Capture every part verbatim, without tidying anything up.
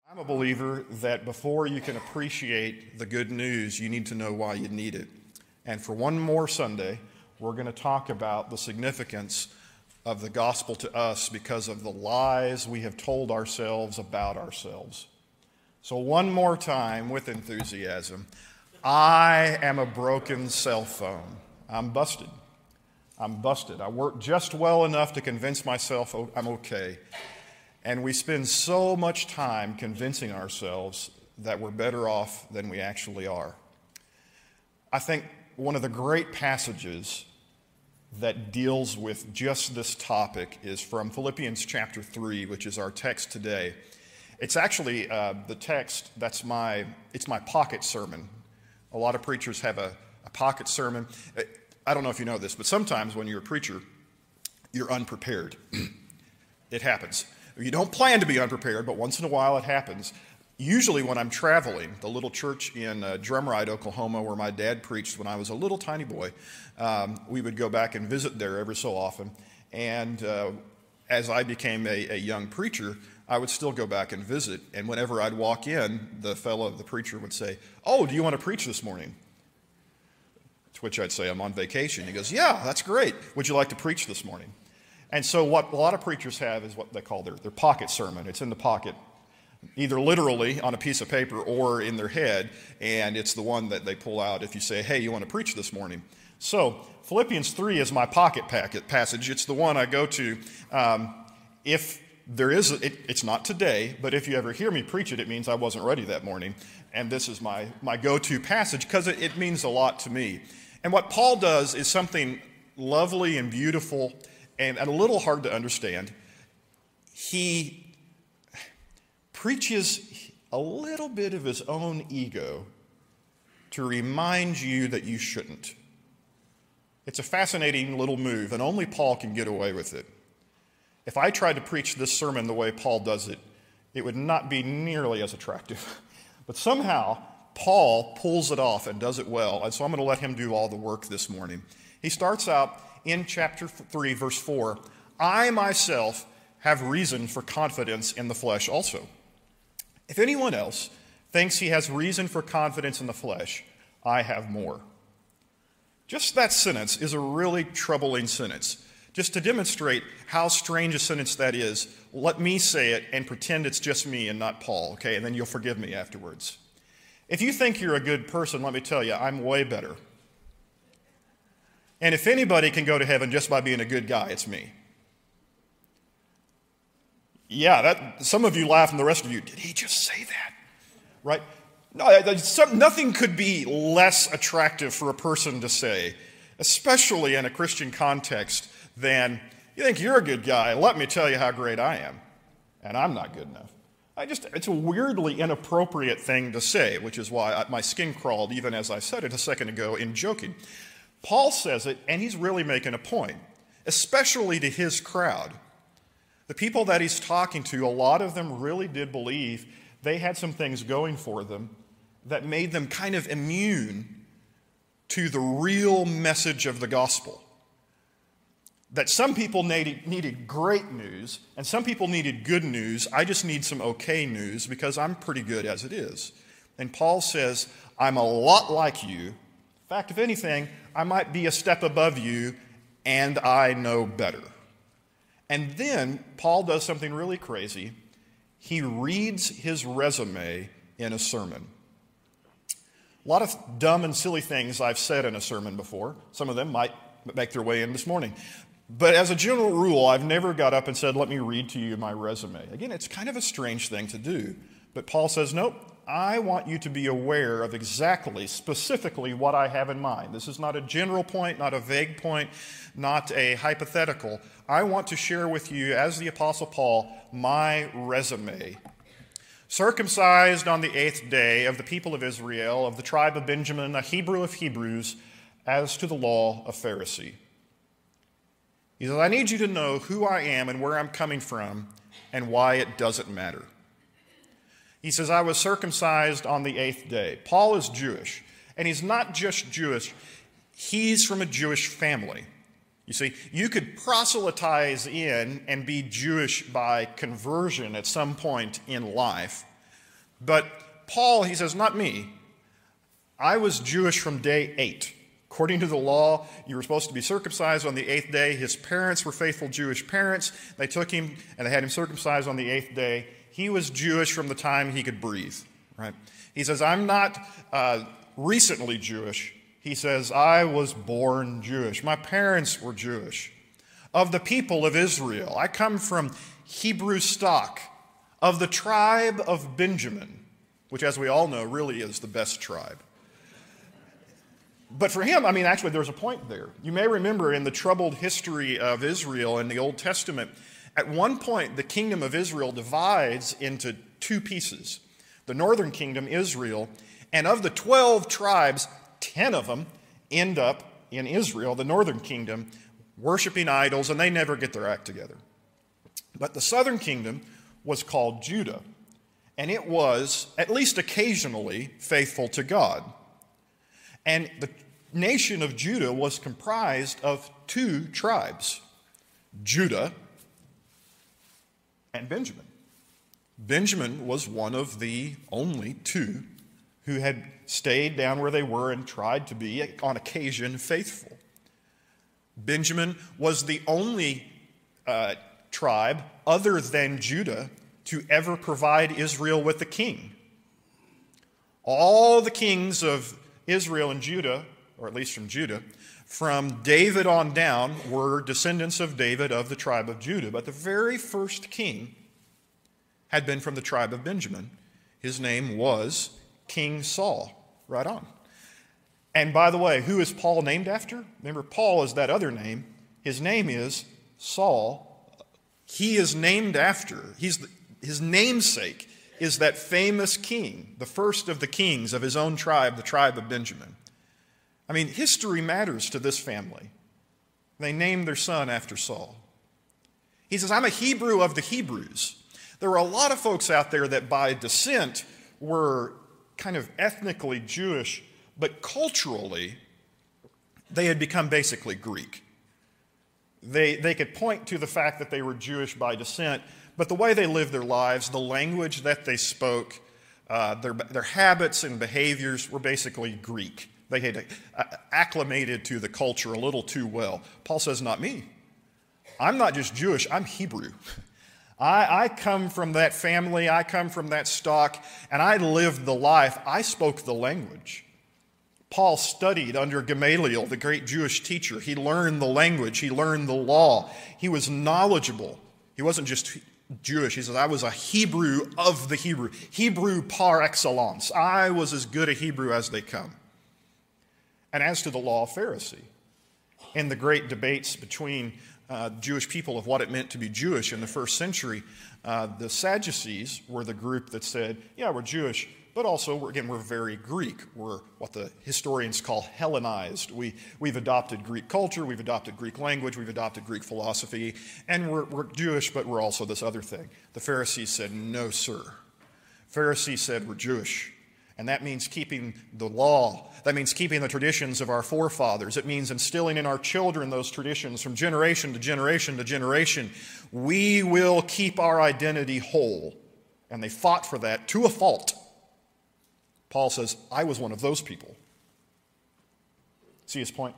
I'm a believer that before you can appreciate the good news, you need to know why you need it. And for one more Sunday, we're going to talk about the significance of the gospel to us because of the lies we have told ourselves about ourselves. So one more time, with enthusiasm, I am a broken cell phone. I'm busted. I'm busted. I work just well enough to convince myself I'm okay. And we spend so much time convincing ourselves that we're better off than we actually are. I think one of the great passages that deals with just this topic is from Philippians chapter three, which is our text today. It's actually uh, the text that's my, it's my pocket sermon. A lot of preachers have a, a pocket sermon. I don't know if you know this, but sometimes when you're a preacher, you're unprepared. It happens. You don't plan to be unprepared, but once in a while it happens. Usually when I'm traveling, the little church in uh, Drumride, Oklahoma, where my dad preached when I was a little tiny boy, um, we would go back and visit there every so often. And uh, as I became a, a young preacher, I would still go back and visit. And whenever I'd walk in, the fellow, the preacher would say, "Oh, do you want to preach this morning?" To which I'd say, "I'm on vacation." He goes, "Yeah, that's great. Would you like to preach this morning?" And so what a lot of preachers have is what they call their, their pocket sermon. It's in the pocket, either literally on a piece of paper or in their head, and it's the one that they pull out if you say, "Hey, you want to preach this morning?" So Philippians three is my pocket packet passage. It's the one I go to um, if there is, a, it, it's not today, but if you ever hear me preach it, it means I wasn't ready that morning. And this is my, my go-to passage because it, it means a lot to me. And what Paul does is something lovely and beautiful and a little hard to understand. He preaches a little bit of his own ego to remind you that you shouldn't. It's a fascinating little move, and only Paul can get away with it. If I tried to preach this sermon the way Paul does it, it would not be nearly as attractive. But somehow, Paul pulls it off and does it well, and so I'm going to let him do all the work this morning. He starts out in chapter three, verse four, "I myself have reason for confidence in the flesh also. If anyone else thinks he has reason for confidence in the flesh, I have more." Just that sentence is a really troubling sentence. Just to demonstrate how strange a sentence that is, let me say it and pretend it's just me and not Paul, okay? And then you'll forgive me afterwards. If you think you're a good person, let me tell you, I'm way better. And if anybody can go to heaven just by being a good guy, it's me. Yeah, that, some of you laugh and the rest of you, did he just say that? Right? No, some, nothing could be less attractive for a person to say, especially in a Christian context, than, "You think you're a good guy, let me tell you how great I am." And I'm not good enough. I just, it's a weirdly inappropriate thing to say, which is why I, my skin crawled even as I said it a second ago in joking. Paul says it, and he's really making a point, especially to his crowd. The people that he's talking to, a lot of them really did believe they had some things going for them that made them kind of immune to the real message of the gospel. That some people needed, needed great news, and some people needed good news. I just need some okay news because I'm pretty good as it is. And Paul says, I'm a lot like you. In fact, if anything, I might be a step above you, and I know better. And then Paul does something really crazy. He reads his resume in a sermon. A lot of dumb and silly things I've said in a sermon before. Some of them might make their way in this morning. But as a general rule, I've never got up and said, "Let me read to you my resume." Again, it's kind of a strange thing to do. But Paul says, nope, I want you to be aware of exactly, specifically what I have in mind. This is not a general point, not a vague point, not a hypothetical. I want to share with you, as the Apostle Paul, my resume. Circumcised on the eighth day, of the people of Israel, of the tribe of Benjamin, a Hebrew of Hebrews, as to the law, a Pharisee. He says, I need you to know who I am and where I'm coming from and why it doesn't matter. He says, I was circumcised on the eighth day. Paul is Jewish, and he's not just Jewish, he's from a Jewish family. You see, you could proselytize in and be Jewish by conversion at some point in life, But Paul, he says, not me. I was Jewish from day eight. According to the law, you were supposed to be circumcised on the eighth day. His parents were faithful Jewish parents. They took him and they had him circumcised on the eighth day. He was Jewish from the time he could breathe, right? He says, I'm not uh, recently Jewish. He says, I was born Jewish. My parents were Jewish. Of the people of Israel, I come from Hebrew stock, of the tribe of Benjamin, which, as we all know, really is the best tribe. But for him, I mean, actually, there's a point there. You may remember in the troubled history of Israel in the Old Testament, at one point, the kingdom of Israel divides into two pieces. The northern kingdom, Israel, and of the twelve tribes, ten of them end up in Israel, the northern kingdom, worshiping idols, and they never get their act together. But the southern kingdom was called Judah, and it was, at least occasionally, faithful to God. And the nation of Judah was comprised of two tribes, Judah and Benjamin. Benjamin was one of the only two who had stayed down where they were and tried to be, on occasion, faithful. Benjamin was the only uh, tribe other than Judah to ever provide Israel with a king. All the kings of Israel and Judah, or at least from Judah, from David on down, were descendants of David of the tribe of Judah. But the very first king had been from the tribe of Benjamin. His name was King Saul. Right on. And by the way, who is Paul named after? Remember, Paul is that other name. His name is Saul. He is named after, he's the, his namesake is that famous king, the first of the kings of his own tribe, the tribe of Benjamin. I mean, history matters to this family. They named their son after Saul. He says, I'm a Hebrew of the Hebrews. There were a lot of folks out there that by descent were kind of ethnically Jewish, but culturally, they had become basically Greek. They, they could point to the fact that they were Jewish by descent, but the way they lived their lives, the language that they spoke, uh, their, their habits and behaviors were basically Greek. They had uh, acclimated to the culture a little too well. Paul says, not me. I'm not just Jewish, I'm Hebrew. I, I come from that family, I come from that stock, and I lived the life. I spoke the language. Paul studied under Gamaliel, the great Jewish teacher. He learned the language. He learned the law. He was knowledgeable. He wasn't just Jewish. He says, I was a Hebrew of the Hebrew. Hebrew par excellence. I was as good a Hebrew as they come. And as to the law, Pharisee. In the great debates between uh, Jewish people of what it meant to be Jewish in the first century, uh, the Sadducees were the group that said, yeah, we're Jewish, but also, again, we're very Greek. We're what the historians call Hellenized. We, we've adopted Greek culture, we've adopted Greek language, we've adopted Greek philosophy, and we're, we're Jewish, but we're also this other thing. The Pharisees said, no, sir. Pharisees said, we're Jewish. And that means keeping the law. That means keeping the traditions of our forefathers. It means instilling in our children those traditions from generation to generation to generation. We will keep our identity whole. And they fought for that to a fault. Paul says, I was one of those people. See his point?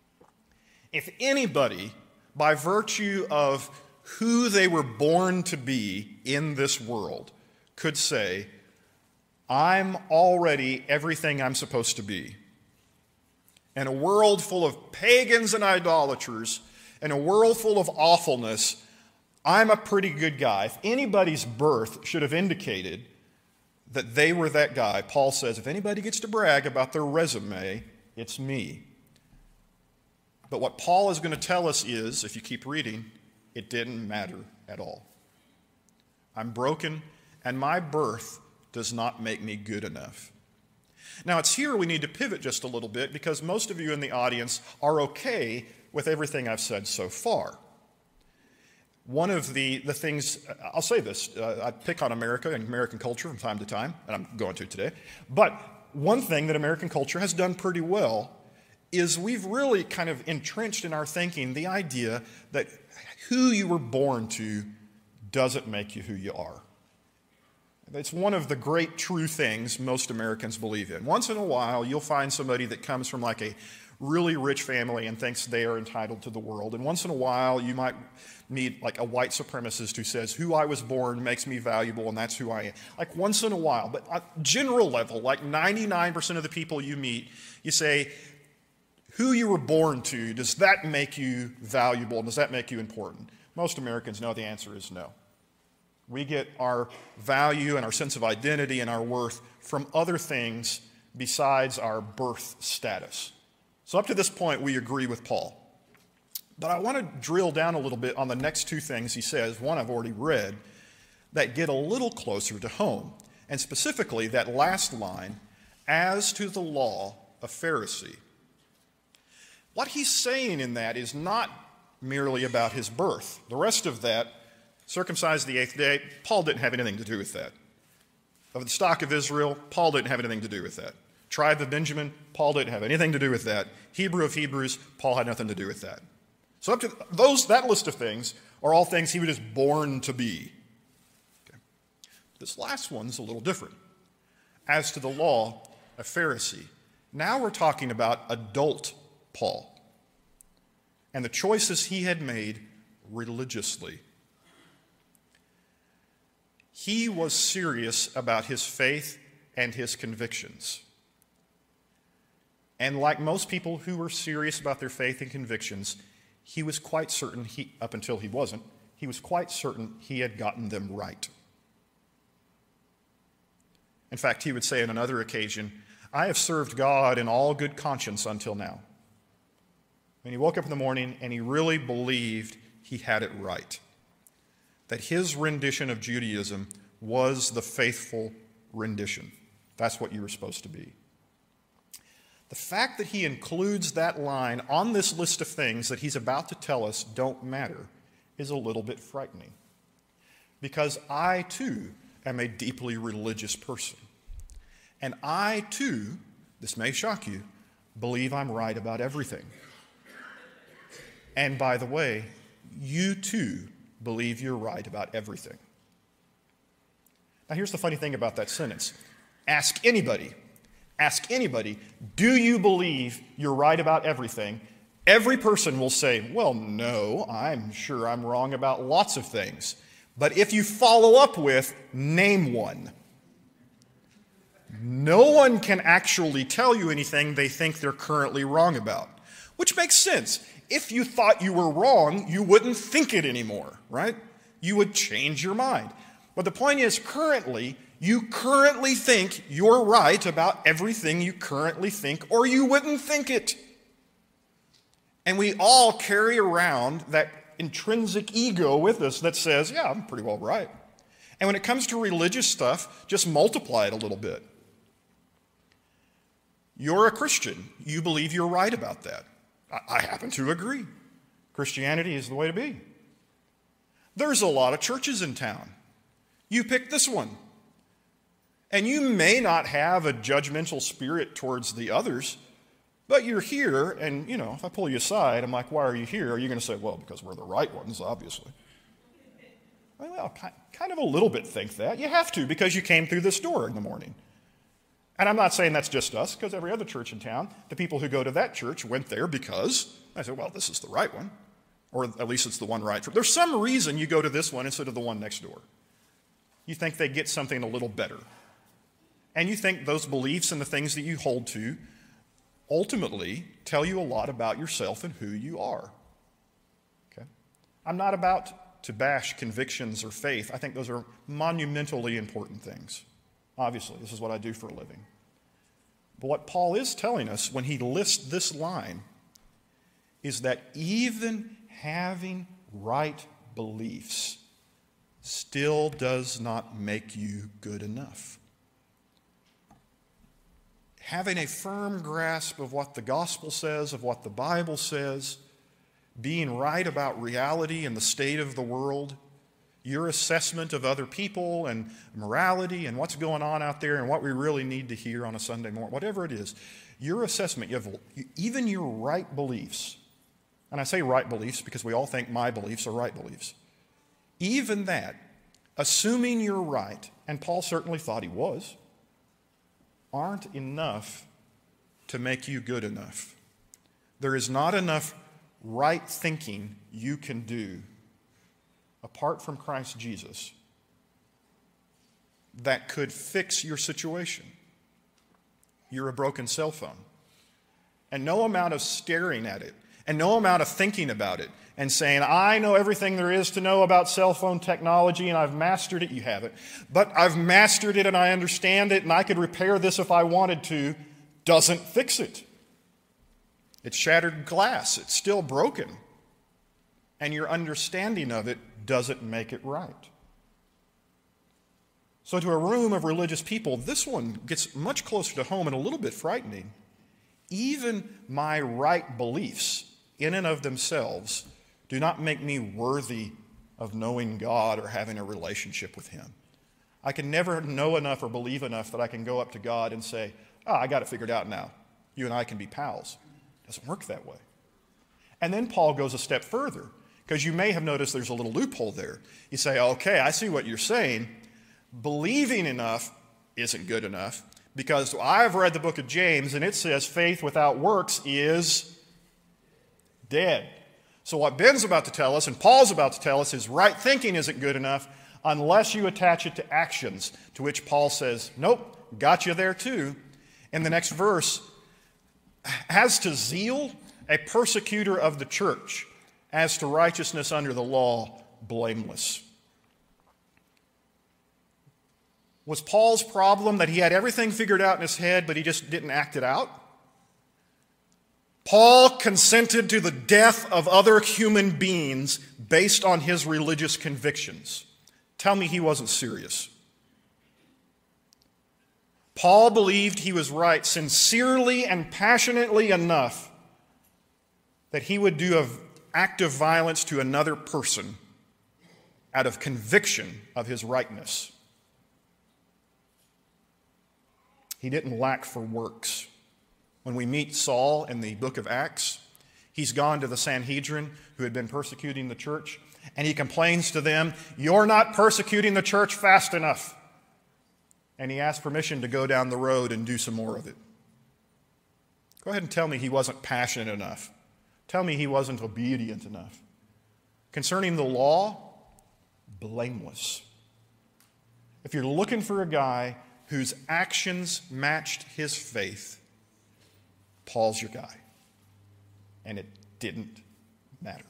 If anybody, by virtue of who they were born to be in this world, could say, I'm already everything I'm supposed to be. In a world full of pagans and idolaters, in a world full of awfulness, I'm a pretty good guy. If anybody's birth should have indicated that they were that guy, Paul says, if anybody gets to brag about their resume, it's me. But what Paul is going to tell us is, if you keep reading, it didn't matter at all. I'm broken, and my birth does not make me good enough. Now, it's here we need to pivot just a little bit because most of you in the audience are okay with everything I've said so far. One of the, the things, I'll say this, uh, I pick on America and American culture from time to time, and I'm going to today, but one thing that American culture has done pretty well is we've really kind of entrenched in our thinking the idea that who you were born to doesn't make you who you are. It's one of the great true things most Americans believe in. Once in a while, you'll find somebody that comes from like a really rich family and thinks they are entitled to the world. And once in a while, you might meet like a white supremacist who says, who I was born makes me valuable, and that's who I am. Like once in a while, but at general level, like ninety-nine percent of the people you meet, you say, who you were born to, does that make you valuable? Does that make you important? Most Americans know the answer is no. We get our value and our sense of identity and our worth from other things besides our birth status. So up to this point, we agree with Paul. But I want to drill down a little bit on the next two things he says, one I've already read, that get a little closer to home. And specifically, that last line, as to the law, a Pharisee. What he's saying in that is not merely about his birth. The rest of that, circumcised the eighth day, Paul didn't have anything to do with that. Of the stock of Israel, Paul didn't have anything to do with that. Tribe of Benjamin, Paul didn't have anything to do with that. Hebrew of Hebrews, Paul had nothing to do with that. So up to those, that list of things are all things he was just born to be. Okay. This last one's a little different. As to the law, a Pharisee. Now we're talking about adult Paul and the choices he had made religiously. He was serious about his faith and his convictions. And like most people who were serious about their faith and convictions, he was quite certain, he, up until he wasn't, he was quite certain he had gotten them right. In fact, he would say on another occasion, I have served God in all good conscience until now. And he woke up in the morning and he really believed he had it right. That his rendition of Judaism was the faithful rendition. That's what you were supposed to be. The fact that he includes that line on this list of things that he's about to tell us don't matter is a little bit frightening. Because I, too, am a deeply religious person. And I, too, this may shock you, believe I'm right about everything. And by the way, you, too, believe you're right about everything. Now, here's the funny thing about that sentence. Ask anybody. Ask anybody, do you believe you're right about everything? Every person will say, well, no, I'm sure I'm wrong about lots of things. But if you follow up with, name one. No one can actually tell you anything they think they're currently wrong about, which makes sense. If you thought you were wrong, you wouldn't think it anymore, right? You would change your mind. But the point is, currently, you currently think you're right about everything you currently think, or you wouldn't think it. And we all carry around that intrinsic ego with us that says, yeah, I'm pretty well right. And when it comes to religious stuff, just multiply it a little bit. You're a Christian. You believe you're right about that. I, I happen to agree. Christianity is the way to be. There's a lot of churches in town. You pick this one. And you may not have a judgmental spirit towards the others, but you're here, and, you know, if I pull you aside, I'm like, why are you here? Are you going to say, well, because we're the right ones, obviously? Well, kind of a little bit think that. You have to, because you came through this door in the morning. And I'm not saying that's just us, because every other church in town, the people who go to that church went there because, I said, well, this is the right one. Or at least it's the one right for. There's some reason you go to this one instead of the one next door. You think they get something a little better. And you think those beliefs and the things that you hold to ultimately tell you a lot about yourself and who you are. Okay? I'm not about to bash convictions or faith. I think those are monumentally important things. Obviously, this is what I do for a living. But what Paul is telling us when he lists this line is that even having right beliefs still does not make you good enough. Having a firm grasp of what the gospel says, of what the Bible says, being right about reality and the state of the world, your assessment of other people and morality and what's going on out there and what we really need to hear on a Sunday morning, whatever it is, your assessment, you have, even your right beliefs, and I say right beliefs because we all think my beliefs are right beliefs, even that, assuming you're right and Paul certainly thought he was, aren't enough to make you good enough. There is not enough right thinking you can do apart from Christ Jesus that could fix your situation. You're a broken cell phone. And no amount of staring at it and no amount of thinking about it and saying, I know everything there is to know about cell phone technology and I've mastered it. You haven't. But I've mastered it and I understand it and I could repair this if I wanted to, doesn't fix it. It's shattered glass. It's still broken. And your understanding of it doesn't make it right. So to a room of religious people, this one gets much closer to home and a little bit frightening. Even my right beliefs, in and of themselves, do not make me worthy of knowing God or having a relationship with Him. I can never know enough or believe enough that I can go up to God and say, oh, I got it figured out now. You and I can be pals. It doesn't work that way. And then Paul goes a step further, because you may have noticed there's a little loophole there. You say, okay, I see what you're saying. Believing enough isn't good enough, because I've read the book of James, and it says faith without works is dead. So what Ben's about to tell us, and Paul's about to tell us, is right thinking isn't good enough unless you attach it to actions, to which Paul says, nope, got you there too. In the next verse, as to zeal, a persecutor of the church, as to righteousness under the law, blameless. Was Paul's problem that he had everything figured out in his head, but he just didn't act it out? Paul consented to the death of other human beings based on his religious convictions. Tell me he wasn't serious. Paul believed he was right sincerely and passionately enough that he would do an act of violence to another person out of conviction of his rightness. He didn't lack for works. When we meet Saul in the book of Acts, he's gone to the Sanhedrin who had been persecuting the church, and he complains to them, you're not persecuting the church fast enough. And he asks permission to go down the road and do some more of it. Go ahead and tell me he wasn't passionate enough. Tell me he wasn't obedient enough. Concerning the law, blameless. If you're looking for a guy whose actions matched his faith, Paul's your guy. And it didn't matter.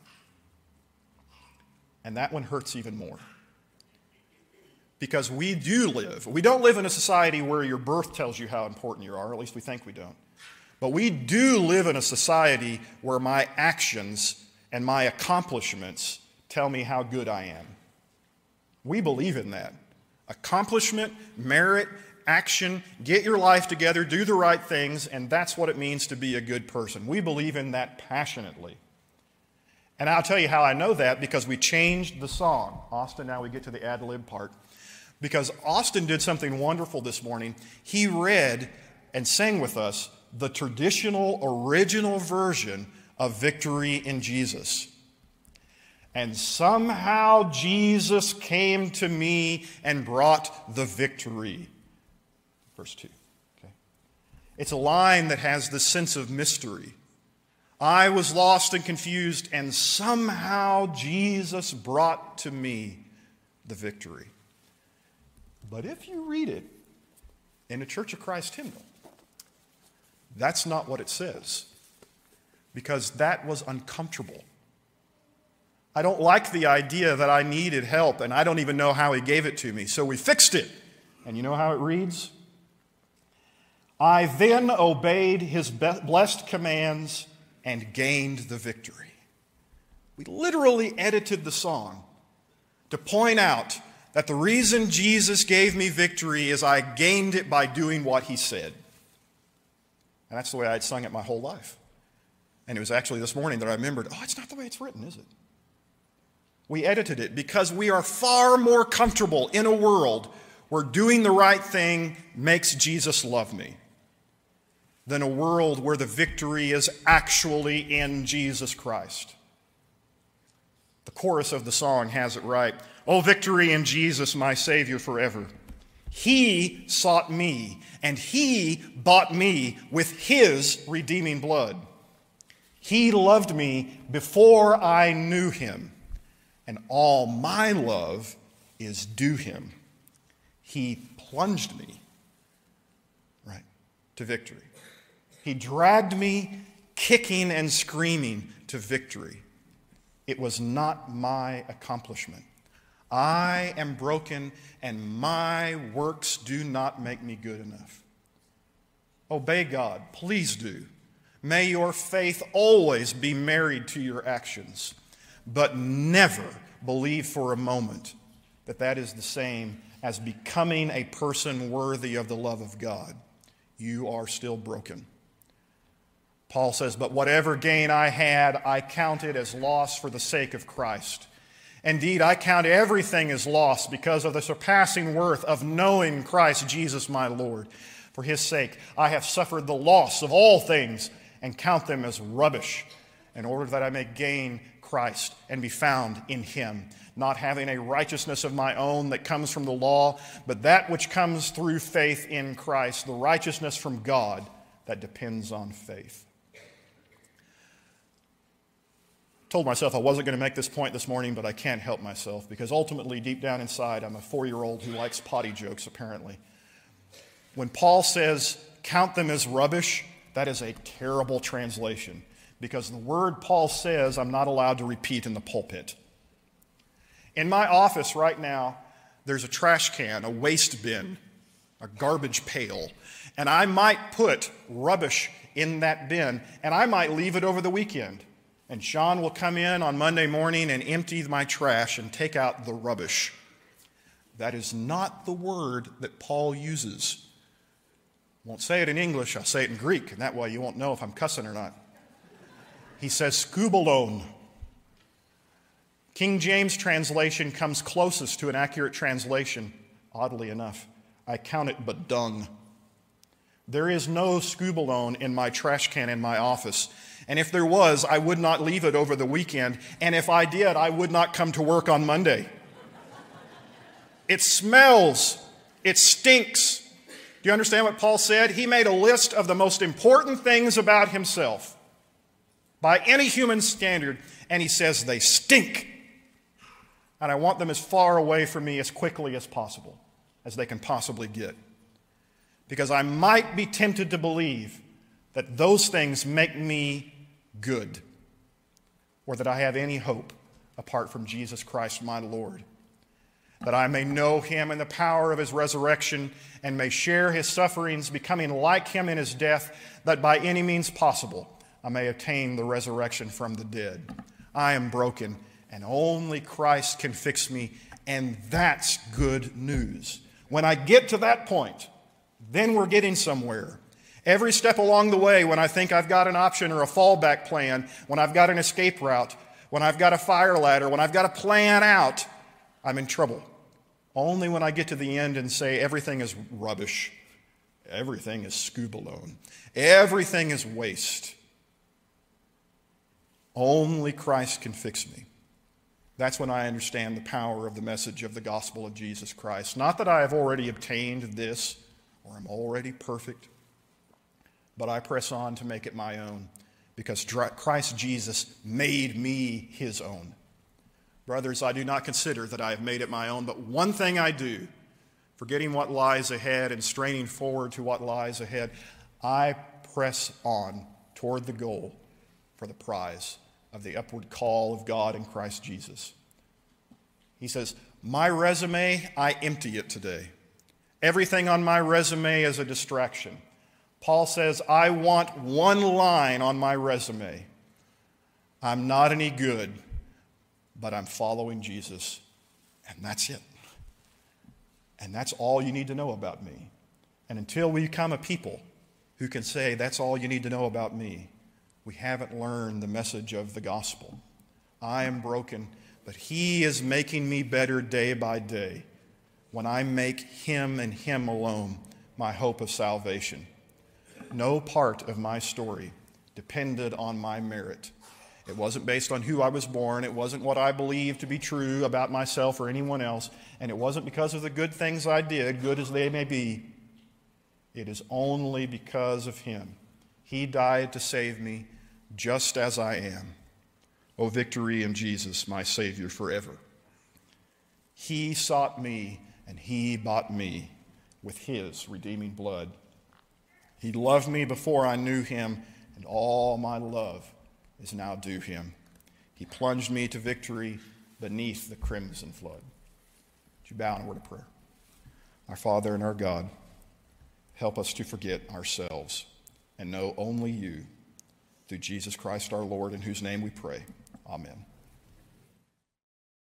And that one hurts even more. Because we do live, we don't live in a society where your birth tells you how important you are, or at least we think we don't. But we do live in a society where my actions and my accomplishments tell me how good I am. We believe in that. Accomplishment, merit, action, get your life together, do the right things, and that's what it means to be a good person. We believe in that passionately. And I'll tell you how I know that, because we changed the song. Austin, now we get to the ad-lib part. Because Austin did something wonderful this morning. He read and sang with us the traditional, original version of Victory in Jesus. And somehow Jesus came to me and brought the victory. Verse two. Okay. It's a line that has the sense of mystery. I was lost and confused, and somehow Jesus brought to me the victory. But if you read it in a Church of Christ hymnal, that's not what it says, because that was uncomfortable. I don't like the idea that I needed help, and I don't even know how He gave it to me, so we fixed it. And you know how it reads? I then obeyed His blessed commands and gained the victory. We literally edited the song to point out that the reason Jesus gave me victory is I gained it by doing what He said. And that's the way I'd sung it my whole life. And it was actually this morning that I remembered, oh, it's not the way it's written, is it? We edited it because we are far more comfortable in a world where doing the right thing makes Jesus love me than a world where the victory is actually in Jesus Christ. The chorus of the song has it right. Oh, victory in Jesus, my Savior forever. He sought me, and he bought me with his redeeming blood. He loved me before I knew him, and all my love is due him. He plunged me, right, to victory. He dragged me kicking and screaming to victory. It was not my accomplishment. I am broken, and my works do not make me good enough. Obey God, please do. May your faith always be married to your actions, but never believe for a moment that that is the same as becoming a person worthy of the love of God. You are still broken. Paul says, but whatever gain I had, I counted as loss for the sake of Christ. Indeed, I count everything as loss because of the surpassing worth of knowing Christ Jesus my Lord. For his sake, I have suffered the loss of all things and count them as rubbish, in order that I may gain Christ and be found in him, not having a righteousness of my own that comes from the law, but that which comes through faith in Christ, the righteousness from God that depends on faith. Told myself I wasn't going to make this point this morning, but I can't help myself, because ultimately, deep down inside, I'm a four-year-old who likes potty jokes, apparently. When Paul says, count them as rubbish, that is a terrible translation, because the word Paul says I'm not allowed to repeat in the pulpit. In my office right now, there's a trash can, a waste bin, a garbage pail, and I might put rubbish in that bin, and I might leave it over the weekend. And Sean will come in on Monday morning and empty my trash and take out the rubbish. That is not the word that Paul uses. Won't say it in English, I'll say it in Greek, and that way you won't know if I'm cussing or not. He says skubalon. King James translation comes closest to an accurate translation, oddly enough. I count it but dung. There is no skubalon in my trash can in my office. And if there was, I would not leave it over the weekend. And if I did, I would not come to work on Monday. It smells. It stinks. Do you understand what Paul said? He made a list of the most important things about himself by any human standard, and he says they stink. And I want them as far away from me as quickly as possible, as they can possibly get. Because I might be tempted to believe that those things make me good, or that I have any hope apart from Jesus Christ my Lord, that I may know him and the power of his resurrection and may share his sufferings, becoming like him in his death, that by any means possible I may attain the resurrection from the dead. I am broken, and only Christ can fix me, and that's good news. When I get to that point, then we're getting somewhere. Every step along the way, when I think I've got an option or a fallback plan, when I've got an escape route, when I've got a fire ladder, when I've got a plan out, I'm in trouble. Only when I get to the end and say everything is rubbish, everything is skubalon, everything is waste. Only Christ can fix me. That's when I understand the power of the message of the gospel of Jesus Christ. Not that I have already obtained this or I'm already perfect, but I press on to make it my own because Christ Jesus made me his own. Brothers, I do not consider that I have made it my own, but one thing I do, forgetting what lies ahead and straining forward to what lies ahead, I press on toward the goal for the prize of the upward call of God in Christ Jesus. He says, my resume, I empty it today. Everything on my resume is a distraction. Paul says, I want one line on my resume. I'm not any good, but I'm following Jesus, and that's it. And that's all you need to know about me. And until we become a people who can say, that's all you need to know about me, we haven't learned the message of the gospel. I am broken, but he is making me better day by day when I make him and him alone my hope of salvation. No part of my story depended on my merit. It wasn't based on who I was born. It wasn't what I believed to be true about myself or anyone else. And it wasn't because of the good things I did, good as they may be. It is only because of him. He died to save me just as I am. O victory in Jesus, my Savior forever. He sought me and he bought me with his redeeming blood. He loved me before I knew him, and all my love is now due him. He plunged me to victory beneath the crimson flood. Would you bow in a word of prayer? Our Father and our God, help us to forget ourselves and know only you. Through Jesus Christ our Lord, in whose name we pray. Amen.